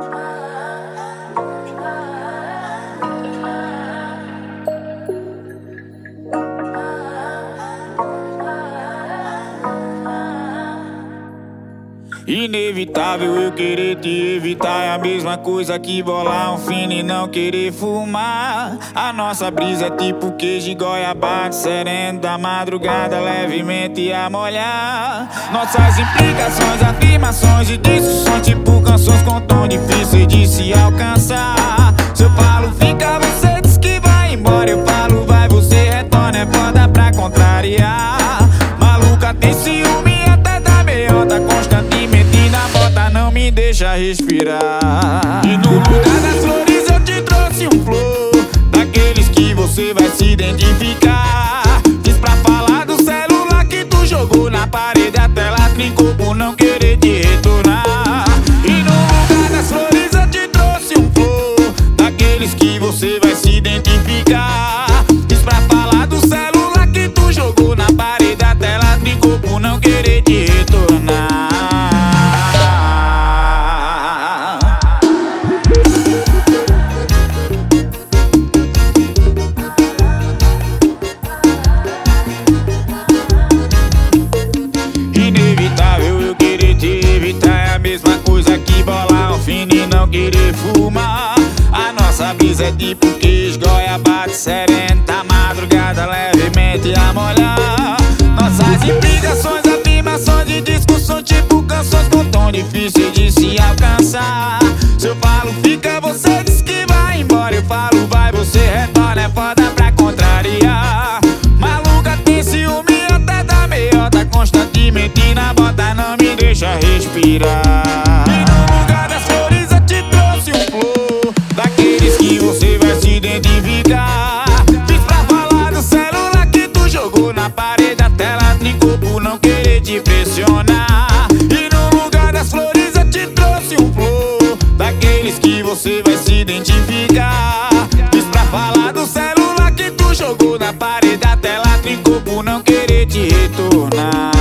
Inevitável eu querer te evitar, é a mesma coisa que bolar um fino e não querer fumar. A nossa brisa é tipo queijo e goiabada, sereno da madrugada, levemente a molhar. Nossas implicações, afirmações e discussões, tipo canções com tom difícil de se alcançar. Se eu falo fica, você diz que vai embora. Eu falo vai, você retorna, é foda pra contrariar. Maluca tem ciúme até da meiota, constantemente na bota, não me deixa respirar. E no lugar das flores eu te trouxe um flor, daqueles que você vai se identificar. Fiz pra falar do celular que tu jogou na parede, a tela trincou por não querer te retornar. E no lugar das flores eu te trouxe um flor, daqueles que você vai se identificar. Fiz pra falar do celular que tu jogou na parede, a tela trincou por não querer te retornar. Inevitável eu querer te evitar, é a mesma coisa que bolar um fino e não querer fumar. A nossa brisa é tipo queijo, goiabada, sereno da madrugada, levemente a molhar. Nossas implicações, afirmações e discussões, tipo canções com tom difícil de se alcançar. Se eu falo fica, você diz que vai embora. Eu falo vai, você retorna, é foda pra contrariar. Maluca tem ciúme até da meiota, constantemente na bota, não me deixa respirar. E no lugar das flores eu te trouxe um flor, daqueles que você vai se identificar. Fiz pra falar do celular que tu jogou na parede, a tela trincou por não querer te pressionar. E no lugar das flores eu te trouxe um flor, daqueles que você vai se identificar. Fiz pra falar do celular que tu jogou na parede, a tela trincou por não querer te retornar.